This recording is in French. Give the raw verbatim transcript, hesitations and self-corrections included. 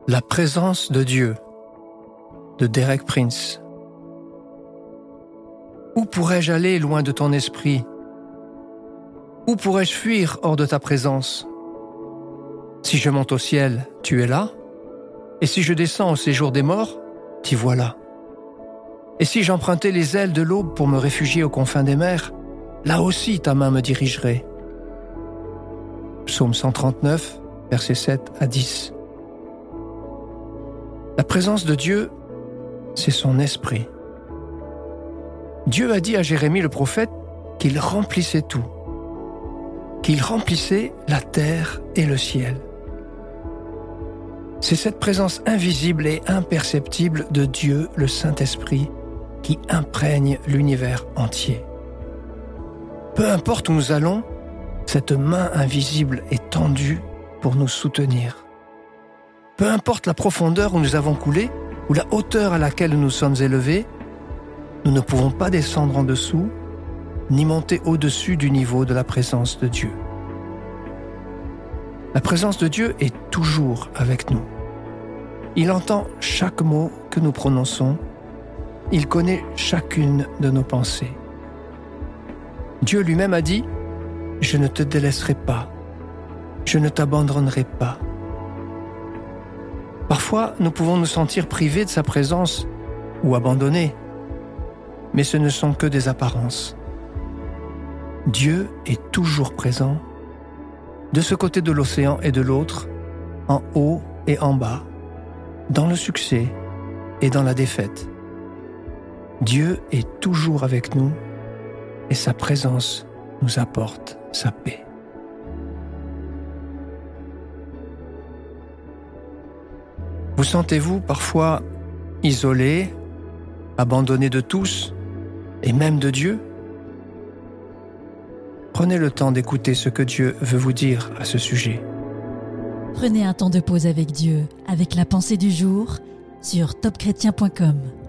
La présence de Dieu, de Derek Prince. Où pourrais-je aller loin de ton esprit? Où pourrais-je fuir hors de ta présence? Si je monte au ciel, tu es là, et si je descends au séjour des morts, t'y voilà. Et si j'empruntais les ailes de l'aube pour me réfugier aux confins des mers, là aussi ta main me dirigerait. Psaume cent trente-neuf, versets sept à dix. La présence de Dieu, c'est son esprit. Dieu a dit à Jérémie le prophète qu'il remplissait tout, qu'il remplissait la terre et le ciel. C'est cette présence invisible et imperceptible de Dieu, le Saint-Esprit, qui imprègne l'univers entier. Peu importe où nous allons, cette main invisible est tendue pour nous soutenir. Peu importe la profondeur où nous avons coulé, ou la hauteur à laquelle nous sommes élevés, nous ne pouvons pas descendre en dessous, ni monter au-dessus du niveau de la présence de Dieu. La présence de Dieu est toujours avec nous. Il entend chaque mot que nous prononçons. Il connaît chacune de nos pensées. Dieu lui-même a dit « Je ne te délaisserai pas, je ne t'abandonnerai pas ». Parfois, nous pouvons nous sentir privés de sa présence ou abandonnés, mais ce ne sont que des apparences. Dieu est toujours présent, de ce côté de l'océan et de l'autre, en haut et en bas, dans le succès et dans la défaite. Dieu est toujours avec nous et sa présence nous apporte sa paix. Vous sentez-vous parfois isolé, abandonné de tous et même de Dieu? Prenez le temps d'écouter ce que Dieu veut vous dire à ce sujet. Prenez un temps de pause avec Dieu, avec la pensée du jour, sur top chrétien point com.